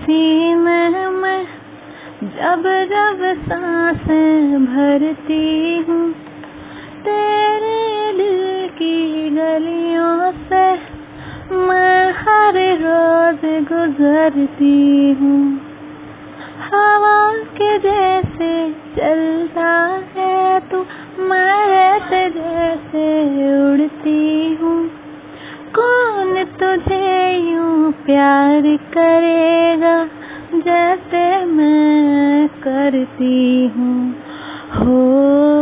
सीने में जब जब सांसें भरती हूँ, तेरे दिल की गलियों से मैं हर रोज गुजरती हूँ। हवा के जैसे चलता है तू, मैं वैसे जैसे उड़ती हूँ। कौन तुझे यूं प्यार करेगा जैसे मैं करती हूँ। हो